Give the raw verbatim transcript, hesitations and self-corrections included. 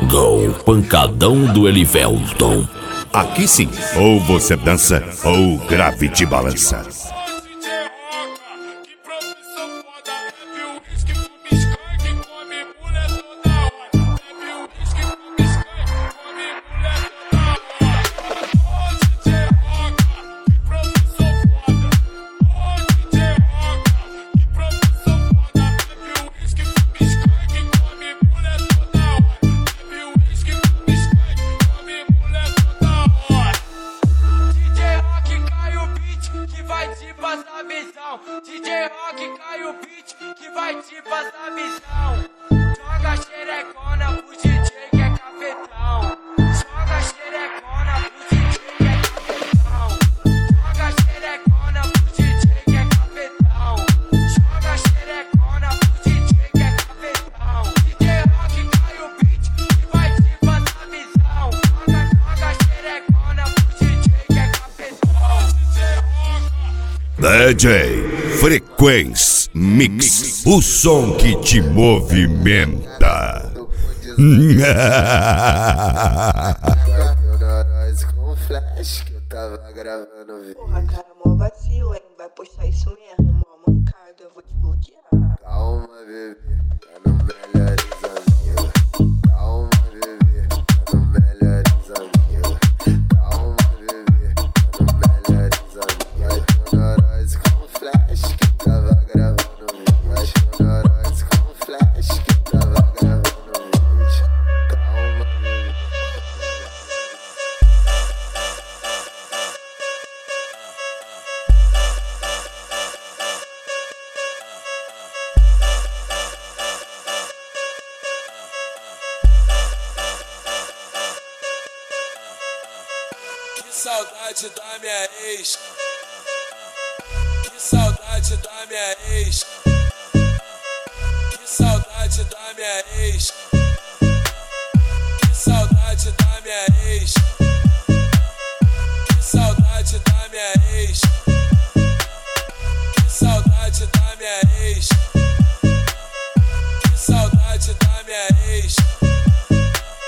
com o pancadão do Elivelton. Aqui sim, ou você dança ou o grave te balança. D J Rock cai o beat que vai te passar visão. Joga xerecona pro D J que é cafetão. Joga xerecona pro D J que é cafetão. Joga xerecona pro D J que é cafetão. Joga xerecona pro D J que é cafetão. D J Rock cai o beat que vai te passar visão. Joga, joga xerecona pro D J que é cafetão. D J Frequência Mix, o som que te movimenta. Com flash que eu tava gravando vídeo. Porra, cara, mó vacilo, hein? Vai postar isso mesmo, mó mancada, eu vou te bloquear. Calma, bebê, tá no melhores amigos. Calma, bebê, tá no melhores amigos. Calma, bebê, tá no melhores amigos. Noroz com flash que eu tava gravando vídeo. Noroz com flash que eu tava gravando vídeo. Calma, bebê. Que saudade da minha ex. Que saudade da minha ex. Que saudade da minha ex.